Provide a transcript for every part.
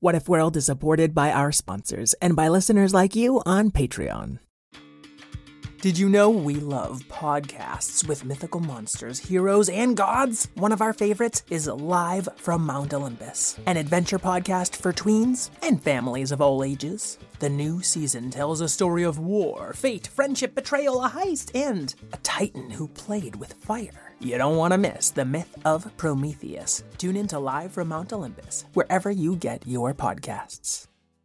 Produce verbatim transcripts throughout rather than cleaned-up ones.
What If World is supported by our sponsors and by listeners like you on Patreon. Did you know we love podcasts with mythical monsters, heroes, and gods? One of our favorites is Live from Mount Olympus, an adventure podcast for tweens and families of all ages. The new season tells a story of war, fate, friendship, betrayal, a heist, and a titan who played with fire. You don't want to miss the myth of Prometheus. Tune in to Live from Mount Olympus, wherever you get your podcasts.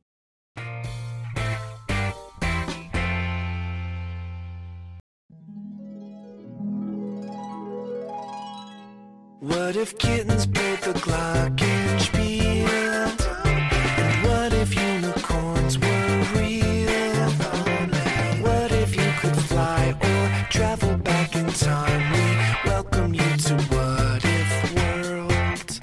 What if kittens played the glockenspiel? And what if unicorns were real? What if you could fly or travel back in time? We welcome you to What If World.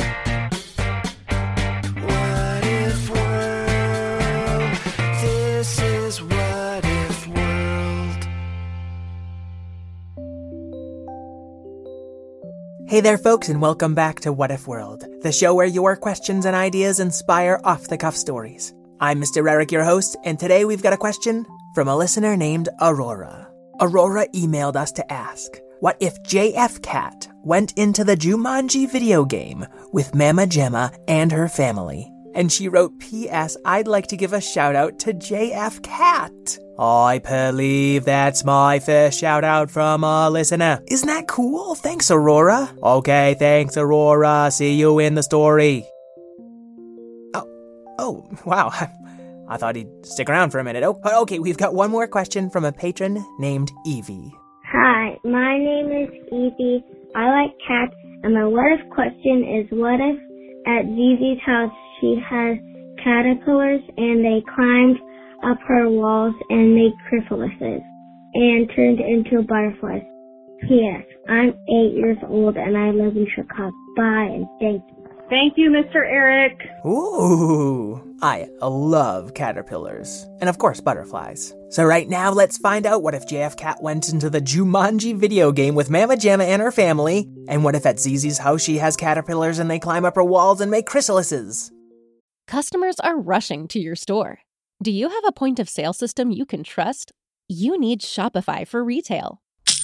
What If World? This is What If World. Hey there, folks, and welcome back to What If World, the show where your questions and ideas inspire off-the-cuff stories. I'm Mister Eric, your host, and today we've got a question from a listener named Aurora. Aurora emailed us to ask, what if J F Cat went into the Jumanji video game with Mama Gemma and her family? And she wrote, P S I'd like to give a shout-out to J F Cat. I believe that's my first shout-out from a listener. Isn't that cool? Thanks, Aurora. Okay, thanks, Aurora. See you in the story. Oh, oh, wow. I thought he'd stick around for a minute. Oh, okay, we've got one more question from a patron named Evie. Hi, my name is Evie. I like cats, and my what if question is, what if at Zizi's house she has caterpillars and they climbed up her walls and made chrysalises and turned into butterflies? P S I'm eight years old and I live in Chicago. Bye and thank you. Thank you, Mister Eric. Ooh, I love caterpillars. And of course, butterflies. So right now, let's find out what if J F Cat went into the Jumanji video game with Mama Gemma and her family, and what if at Zizi's house she has caterpillars and they climb up her walls and make chrysalises. Customers are rushing to your store. Do you have a point-of-sale system you can trust? You need Shopify for retail.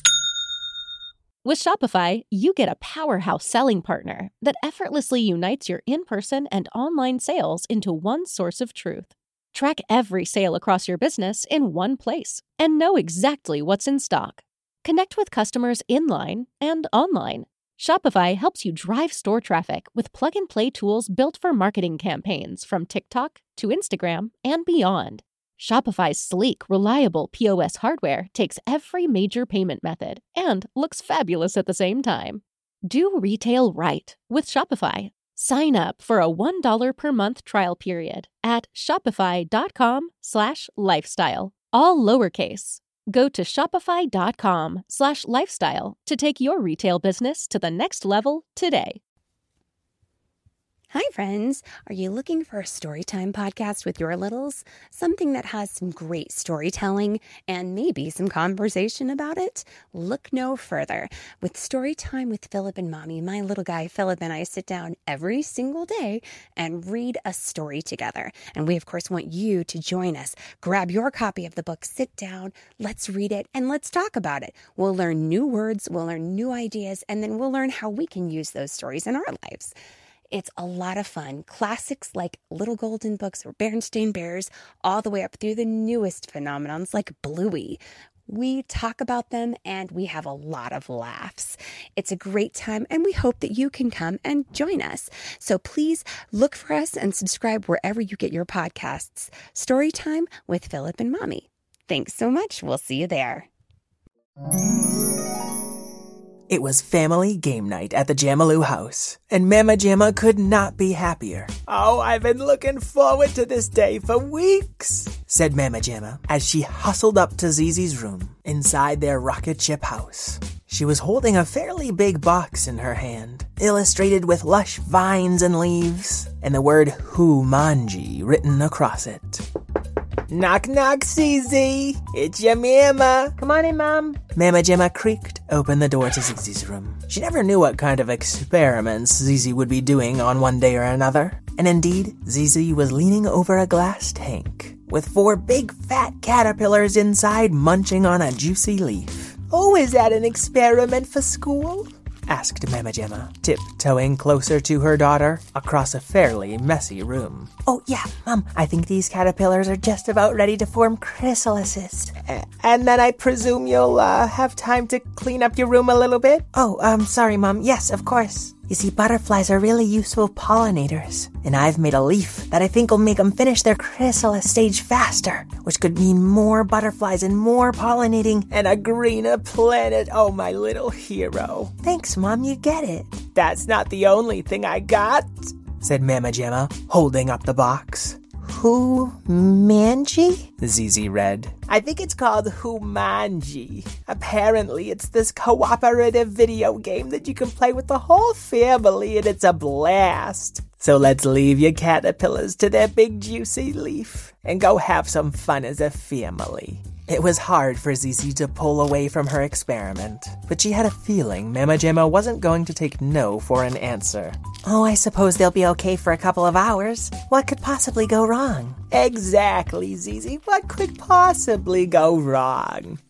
With Shopify, you get a powerhouse selling partner that effortlessly unites your in-person and online sales into one source of truth. Track every sale across your business in one place and know exactly what's in stock. Connect with customers in-line and online. Shopify helps you drive store traffic with plug-and-play tools built for marketing campaigns from TikTok to Instagram and beyond. Shopify's sleek, reliable P O S hardware takes every major payment method and looks fabulous at the same time. Do retail right with Shopify. Sign up for a one dollar per month trial period at shopify.com slash lifestyle, all lowercase. Go to shopify.com slash lifestyle to take your retail business to the next level today. Hi, friends. Are you looking for a storytime podcast with your littles? Something that has some great storytelling and maybe some conversation about it? Look no further. With Storytime with Philip and Mommy, my little guy Philip and I sit down every single day and read a story together. And we, of course, want you to join us. Grab your copy of the book, sit down, let's read it, and let's talk about it. We'll learn new words, we'll learn new ideas, and then we'll learn how we can use those stories in our lives. It's a lot of fun. Classics like Little Golden Books or Berenstain Bears, all the way up through the newest phenomenons like Bluey. We talk about them and we have a lot of laughs. It's a great time and we hope that you can come and join us. So please look for us and subscribe wherever you get your podcasts. Storytime with Philip and Mommy. Thanks so much. We'll see you there. It was family game night at the Jamaloo house, and Mama Gemma could not be happier. Oh, I've been looking forward to this day for weeks, said Mama Gemma as she hustled up to Zizi's room inside their rocket ship house. She was holding a fairly big box in her hand, illustrated with lush vines and leaves, and the word Jumanji written across it. Knock, knock, Zizi. It's your mama. Come on in, Mom. Mama Gemma creaked open the door to Zizi's room. She never knew what kind of experiments Zizi would be doing on one day or another. And indeed, Zizi was leaning over a glass tank, with four big fat caterpillars inside munching on a juicy leaf. "Oh, is that an experiment for school?" asked Mama Gemma, tiptoeing closer to her daughter across a fairly messy room. "Oh, yeah, Mom, I think these caterpillars are just about ready to form chrysalises. A- and then I presume you'll uh, have time to clean up your room a little bit?" "Oh, um, sorry, Mom. Yes, of course. You see, butterflies are really useful pollinators, and I've made a leaf that I think will make them finish their chrysalis stage faster, which could mean more butterflies and more pollinating and a greener planet. Oh, my little hero." "Thanks, Mom, you get it." "That's not the only thing I got," said Mama Gemma, holding up the box. "Humanji?" Zizi read. "I think it's called Humanji. Apparently, it's this cooperative video game that you can play with the whole family, and it's a blast. So let's leave your caterpillars to their big juicy leaf and go have some fun as a family." It was hard for Zizi to pull away from her experiment, but she had a feeling Mama Gemma wasn't going to take no for an answer. "Oh, I suppose they'll be okay for a couple of hours. What could possibly go wrong?" "Exactly, Zizi. What could possibly go wrong?"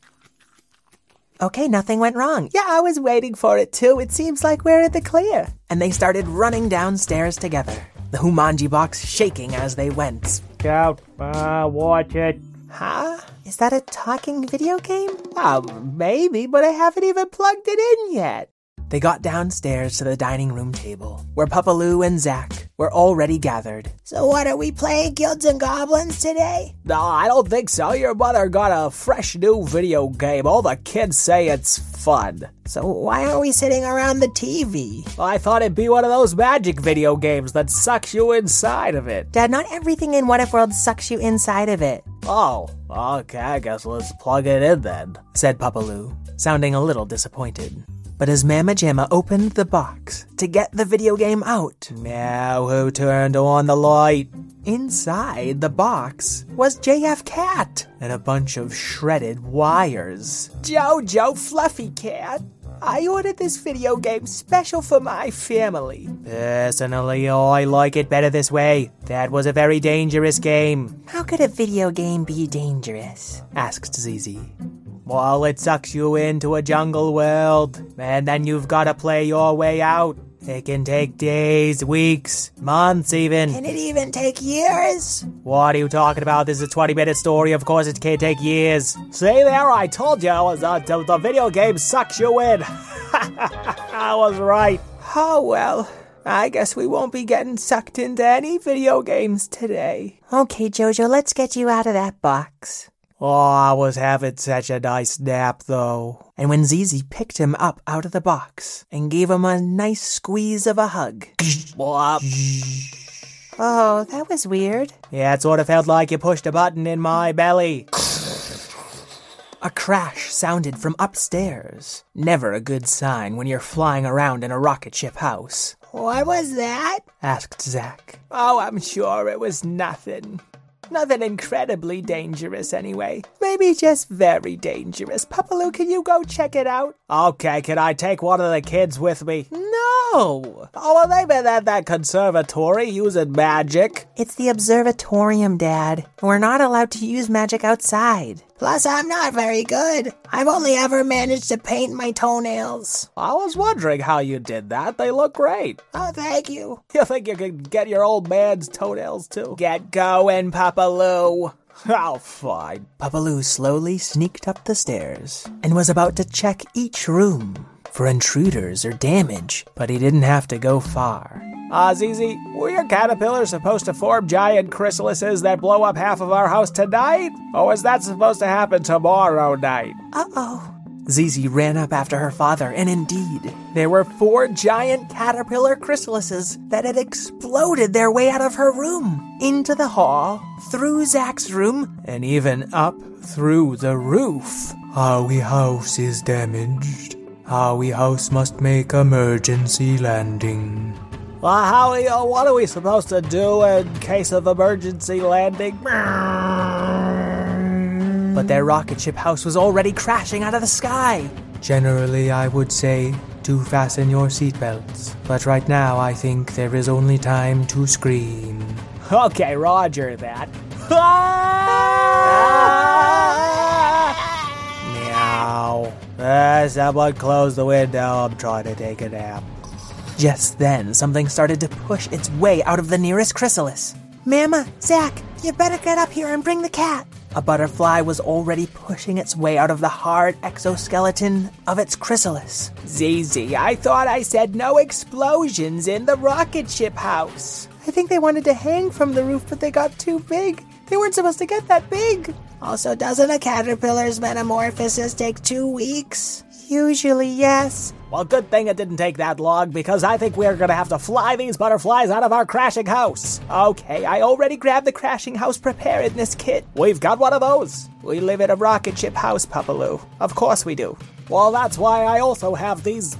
"Okay, nothing went wrong." "Yeah, I was waiting for it too. It seems like we're in the clear." And they started running downstairs together, the Humanji box shaking as they went. "Scout, uh, watch it." "Huh? Is that a talking video game?" "Oh, maybe, but I haven't even plugged it in yet." They got downstairs to the dining room table, where Papaloo and Zach were already gathered. "So what, are we playing Guilds and Goblins today?" "No, I don't think so. Your mother got a fresh new video game. All the kids say it's fun." "So why aren't we sitting around the T V?" "Well, I thought it'd be one of those magic video games that sucks you inside of it." "Dad, not everything in What If World sucks you inside of it." "Oh, okay, I guess let's plug it in then," said Papaloo, sounding a little disappointed. But as Mama Gemma opened the box to get the video game out, "Now who turned on the light?" Inside the box was J F Cat and a bunch of shredded wires. "Jojo Fluffy Cat, I ordered this video game special for my family. Personally, I like it better this way. That was a very dangerous game." "How could a video game be dangerous?" asked Zizi. "Well, it sucks you into a jungle world, and then you've got to play your way out. It can take days, weeks, months even." "Can it even take years?" "What are you talking about? This is a twenty-minute story. Of course it can't take years." "See there, I told you uh, the, the video game sucks you in." I was right. "Oh, well, I guess we won't be getting sucked into any video games today." "Okay, Jojo, let's get you out of that box." "Oh, I was having such a nice nap, though." And when Zizi picked him up out of the box and gave him a nice squeeze of a hug. "Oh, that was weird." "Yeah, it sort of felt like you pushed a button in my belly." A crash sounded from upstairs. Never a good sign when you're flying around in a rocket ship house. "What was that?" asked Zach. "Oh, I'm sure it was nothing. Nothing incredibly dangerous, anyway. Maybe just very dangerous. Papaloo, can you go check it out?" "Okay, can I take one of the kids with me?" "No!" "Oh, well, they've been at that conservatory using magic." "It's the observatorium, Dad. We're not allowed to use magic outside. Plus, I'm not very good. I've only ever managed to paint my toenails." "I was wondering how you did that. They look great." "Oh, thank you." "You think you could get your old man's toenails, too?" "Get going, Papaloo." "Oh, fine." Papaloo slowly sneaked up the stairs and was about to check each room for intruders or damage, but he didn't have to go far. Ah, uh, Zizi, were your caterpillars supposed to form giant chrysalises that blow up half of our house tonight? Or is that supposed to happen tomorrow night?" "Uh-oh." Zizi ran up after her father, and indeed, there were four giant caterpillar chrysalises that had exploded their way out of her room, into the hall, through Zach's room, and even up through the roof. "Howie House is damaged. Howie House must make emergency landing." "Well, Howie, uh, what are we supposed to do in case of emergency landing?" But their rocket ship house was already crashing out of the sky. "Generally, I would say to fasten your seatbelts. But right now, I think there is only time to scream. Okay, roger that. Meow. Uh, someone close the window. I'm trying to take a nap. Just then, something started to push its way out of the nearest chrysalis. Mama, Zach, you better get up here and bring the cat. A butterfly was already pushing its way out of the hard exoskeleton of its chrysalis. Z Z, I thought I said no explosions in the rocket ship house. I think they wanted to hang from the roof, but they got too big. They weren't supposed to get that big. Also, doesn't a caterpillar's metamorphosis take two weeks? Usually, yes. Well, good thing it didn't take that long, because I think we're gonna have to fly these butterflies out of our crashing house. Okay, I already grabbed the crashing house preparedness kit. We've got one of those. We live in a rocket ship house, Papaloo. Of course we do. Well, that's why I also have these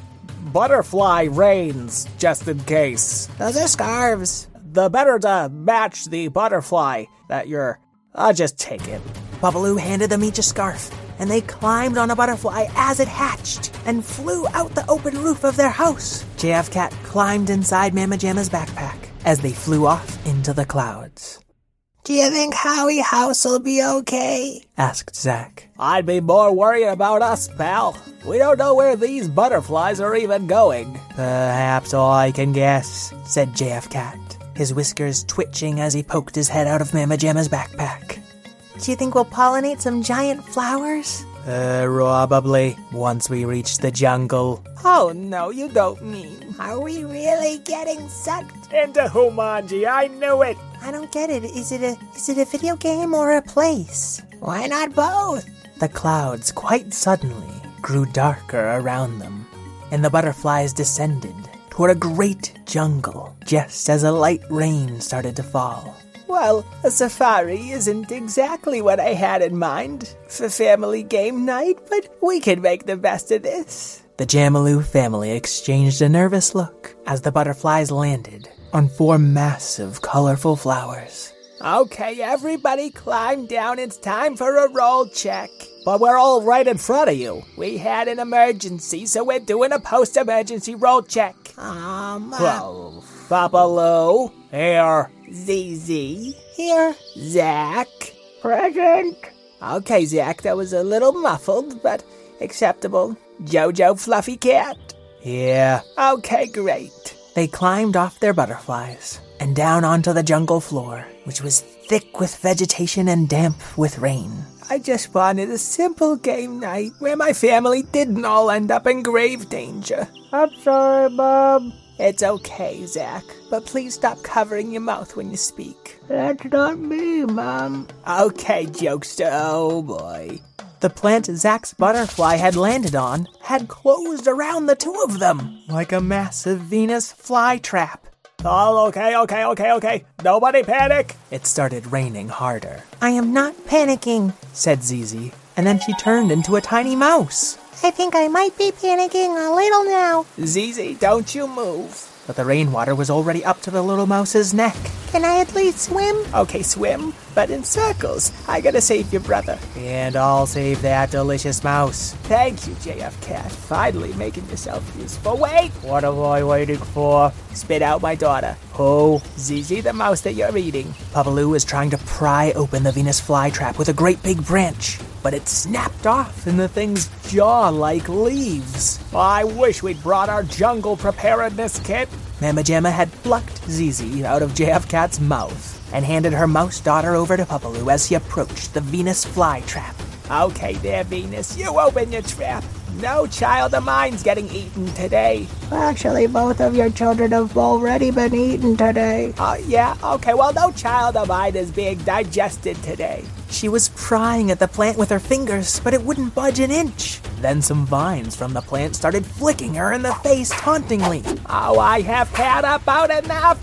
butterfly reins, just in case. Those are scarves. The better to match the butterfly that you're... I'll just take it. Papaloo handed them each a scarf, and they climbed on a butterfly as it hatched and flew out the open roof of their house. J F Cat climbed inside Mama Jamma's backpack as they flew off into the clouds. Do you think Howie House will be okay? Asked Zach. I'd be more worried about us, pal. We don't know where these butterflies are even going. Perhaps all I can guess, said J F Cat, his whiskers twitching as he poked his head out of Mama Jamma's backpack. Do you think we'll pollinate some giant flowers? Uh, probably, once we reach the jungle. Oh no, you don't mean. Are we really getting sucked into Humanji? I knew it. I don't get it. Is it a is it a video game or a place? Why not both? The clouds quite suddenly grew darker around them, and the butterflies descended toward a great jungle just as a light rain started to fall. Well, a safari isn't exactly what I had in mind for family game night, but we can make the best of this. The Jamaloo family exchanged a nervous look as the butterflies landed on four massive, colorful flowers. Okay, everybody climb down. It's time for a roll check. But we're all right in front of you. We had an emergency, so we're doing a post-emergency roll check. Um, uh, Well, Papaloo, here. Z Z, here. Zach. Present. Okay, Zach, that was a little muffled, but acceptable. Jojo Fluffy Cat. Yeah. Okay, great. They climbed off their butterflies and down onto the jungle floor, which was thick with vegetation and damp with rain. I just wanted a simple game night where my family didn't all end up in grave danger. I'm sorry, Mom. It's okay, Zach, but please stop covering your mouth when you speak. That's not me, Mom. Okay, jokester, oh boy. The plant Zach's butterfly had landed on had closed around the two of them, like a massive Venus flytrap. Oh, okay, okay, okay, okay. Nobody panic. It started raining harder, I am not panicking. said Zizi, and then she turned into a tiny mouse. I think I might be panicking a little now. Zizi, don't you move. But the rainwater was already up to the little mouse's neck. Can I at least swim? Okay, swim, but in circles. I gotta save your brother. And I'll save that delicious mouse. Thank you, J F Cat. Finally making yourself useful. Wait! What am I waiting for? Spit out my daughter. Who? Zizi, the mouse that you're eating. Papaloo was trying to pry open the Venus flytrap with a great big branch, but it snapped off in the thing's jaw like leaves. I wish we'd brought our jungle preparedness kit. Mama Jamma had plucked Zizi out of J F Cat's mouth and handed her mouse daughter over to Papaloo as he approached the Venus flytrap. Okay there, Venus, you open your trap. No child of mine's getting eaten today. Actually, both of your children have already been eaten today. Oh, yeah? Okay, well, no child of mine is being digested today. She was prying at the plant with her fingers, but it wouldn't budge an inch. Then some vines from the plant started flicking her in the face tauntingly. Oh, I have had about enough.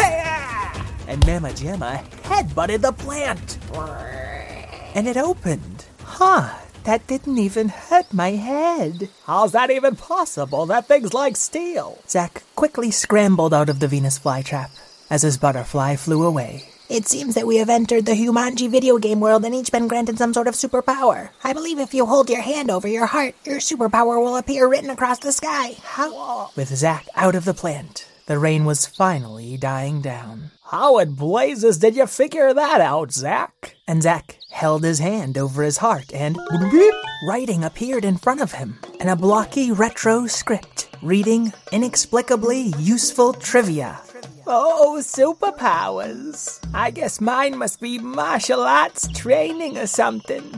And Mama Jamma headbutted the plant. And it opened. Huh, that didn't even hurt my head. How's that even possible? That thing's like steel. Zach quickly scrambled out of the Venus flytrap as his butterfly flew away. It seems that we have entered the Humanji video game world and each been granted some sort of superpower. I believe if you hold your hand over your heart, your superpower will appear written across the sky. How? With Zack out of the plant, the rain was finally dying down. How in blazes did you figure that out, Zack? And Zack held his hand over his heart and writing appeared in front of him in a blocky retro script reading inexplicably useful trivia. Oh, superpowers. I guess mine must be martial arts training or something.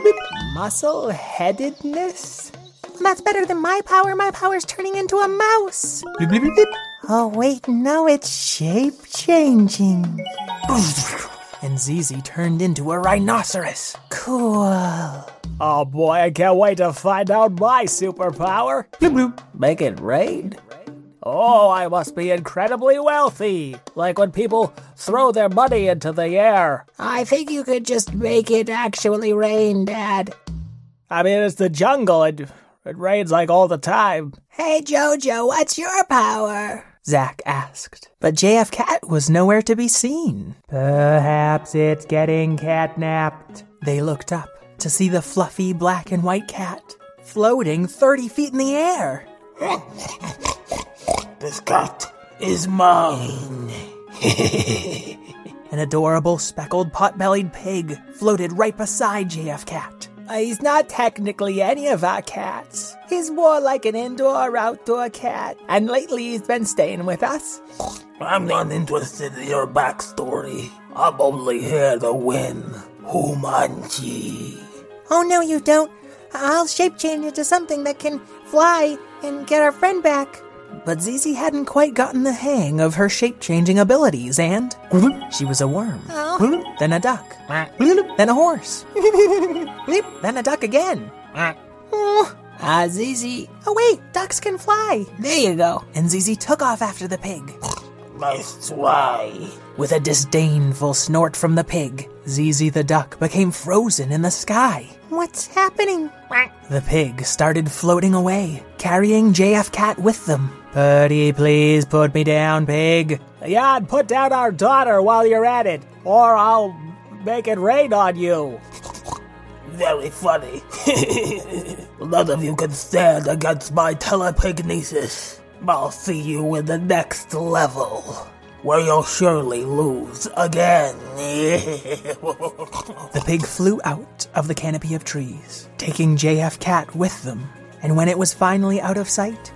Muscle-headedness? That's better than my power. My power's turning into a mouse. Oh, wait, no, it's shape-changing. And Zizi turned into a rhinoceros. Cool. Oh boy, I can't wait to find out my superpower. Make it rain? Oh, I must be incredibly wealthy. Like when people throw their money into the air. I think you could just make it actually rain, Dad. I mean, it's the jungle. It, it rains like all the time. Hey, Jojo, what's your power? Zack asked. But J F Cat was nowhere to be seen. Perhaps it's getting catnapped. They looked up to see the fluffy black and white cat floating thirty feet in the air. This cat is mine. An adorable speckled pot-bellied pig floated right beside J F Cat. Uh, he's not technically any of our cats. He's more like an indoor or outdoor cat. And lately he's been staying with us. I'm not interested in your backstory. I'm only here to win. Humanji. Oh, no, you don't. I'll shape change into something that can fly and get our friend back. But Zizi hadn't quite gotten the hang of her shape-changing abilities, and she was a worm, Oh. then a duck, then a horse, then a duck again. Oh. Ah, Zizi. Oh, wait, ducks can fly. There you go. And Zizi took off after the pig. Nice try. With a disdainful snort from the pig, Zizi the duck became frozen in the sky. What's happening? The pig started floating away, carrying J F Cat with them. Pretty please put me down, pig. Yeah, and put down our daughter while you're at it, or I'll make it rain on you. Very funny. None of you can stand against my telepignesis. I'll see you in the next level, where you'll surely lose again. The pig flew out of the canopy of trees, taking J F Cat with them. And when it was finally out of sight,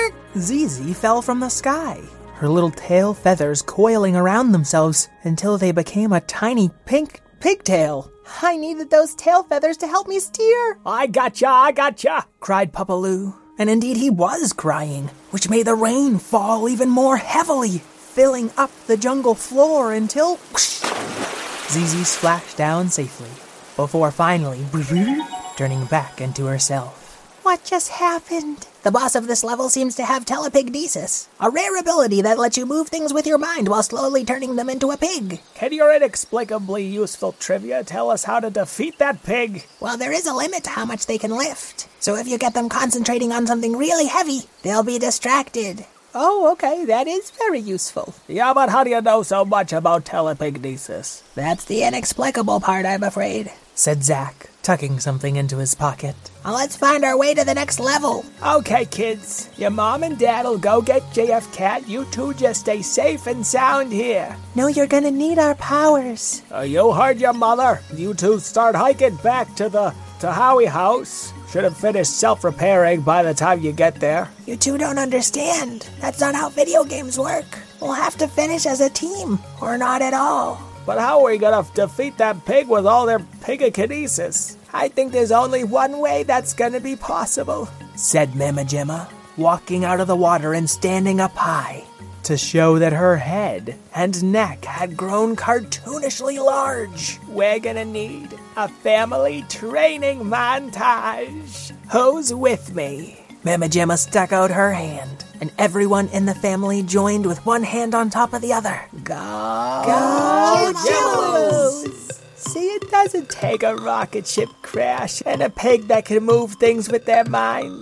Zizi fell from the sky, her little tail feathers coiling around themselves until they became a tiny pink pigtail. I needed those tail feathers to help me steer. I gotcha, I gotcha, cried Papaloo. And indeed he was crying, which made the rain fall even more heavily, filling up the jungle floor until whoosh, Zizi splashed down safely, before finally turning back into herself. What just happened? The boss of this level seems to have telepignesis, a rare ability that lets you move things with your mind while slowly turning them into a pig. Can your inexplicably useful trivia tell us how to defeat that pig? Well, there is a limit to how much they can lift, so if you get them concentrating on something really heavy, they'll be distracted. Oh, okay, that is very useful. Yeah, but how do you know so much about telepignesis? That's the inexplicable part, I'm afraid, said Zack, tucking something into his pocket. Well, let's find our way to the next level. Okay, kids. Your mom and dad'll go get J F Cat. You two just stay safe and sound here. No, you're gonna need our powers. Uh, you heard your mother. You two start hiking back to the to Howie House. Should have finished self-repairing by the time you get there. You two don't understand. That's not how video games work. We'll have to finish as a team, or not at all. But how are we gonna defeat that pig with all their pigokinesis? I think there's only one way that's gonna be possible, said Mama Gemma, walking out of the water and standing up high to show that her head and neck had grown cartoonishly large. We're gonna need a family training montage. Who's with me? Mama Gemma stuck out her hand, and everyone in the family joined with one hand on top of the other. Go! Go, Jellos! See, it doesn't take a rocket ship crash and a pig that can move things with their minds.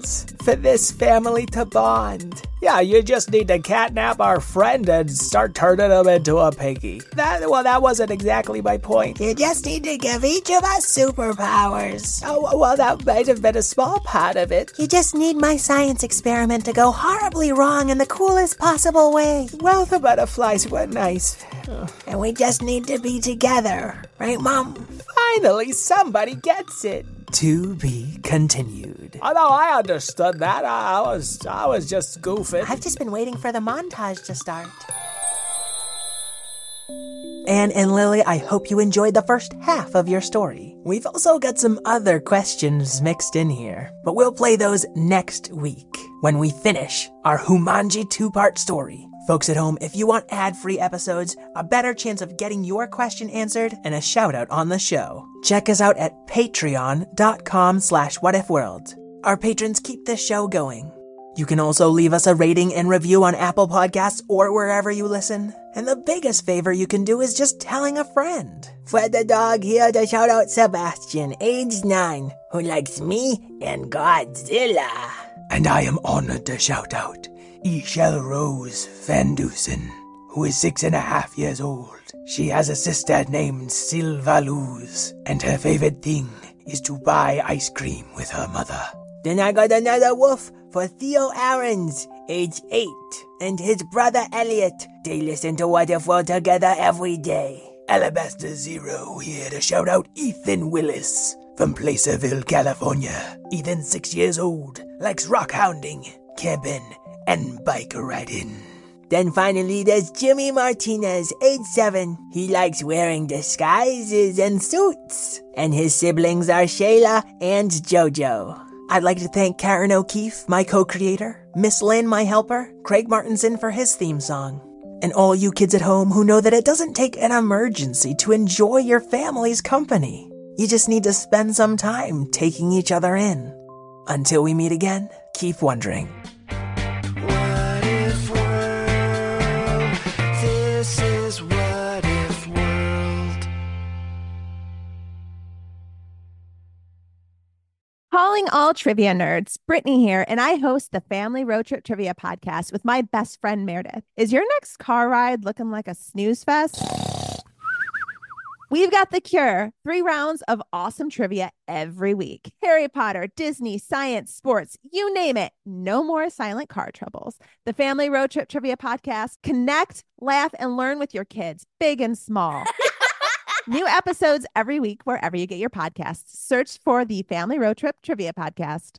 for this family to bond. Yeah, you just need to catnap our friend and start turning him into a piggy. That well, that wasn't exactly my point. You just need to give each of us superpowers. Oh, well, that might have been a small part of it. You just need my science experiment to go horribly wrong in the coolest possible way. Well, the butterflies were nice. And we just need to be together. Right, Mom? Finally, somebody gets it. To be continued. Oh, no, I understood that. I, I was I was just goofing. I've just been waiting for the montage to start. Anne and Lily, I hope you enjoyed the first half of your story. We've also got some other questions mixed in here, but we'll play those next week when we finish our Humanji two-part story. Folks at home, if you want ad-free episodes, a better chance of getting your question answered, and a shout-out on the show, check us out at patreon.com slash whatifworld. Our patrons keep this show going. You can also leave us a rating and review on Apple Podcasts or wherever you listen. And the biggest favor you can do is just telling a friend. For the dog, here to shout out Sebastian, age nine, who likes me and Godzilla. And I am honored to shout out Ishel Rose Van Dusen, who is six and a half years old. She has a sister named Silva Luz, and her favorite thing is to buy ice cream with her mother. Then I got another woof for Theo Aarons, age eight, and his brother Elliot. They listen to What If World together every day. Alabaster Zero here to shout out Ethan Willis from Placerville, California. Ethan's six years old, likes rock hounding, camping, and bike riding. Then finally there's Jimmy Martinez, age seven. He likes wearing disguises and suits. And his siblings are Shayla and Jojo. I'd like to thank Karen O'Keefe, my co-creator, Miss Lynn, my helper, Craig Martinson for his theme song, and all you kids at home who know that it doesn't take an emergency to enjoy your family's company. You just need to spend some time taking each other in. Until we meet again, keep wondering. What if world? This is What If World. Calling all trivia nerds, Brittany here, and I host the Family Road Trip Trivia Podcast with my best friend Meredith. Is your next car ride looking like a snooze fest? We've got the cure. Three rounds of awesome trivia every week. Harry Potter, Disney, science, sports, you name it. No more silent car troubles. The Family Road Trip Trivia Podcast. Connect, laugh, and learn with your kids, big and small. New episodes every week wherever you get your podcasts. Search for the Family Road Trip Trivia Podcast.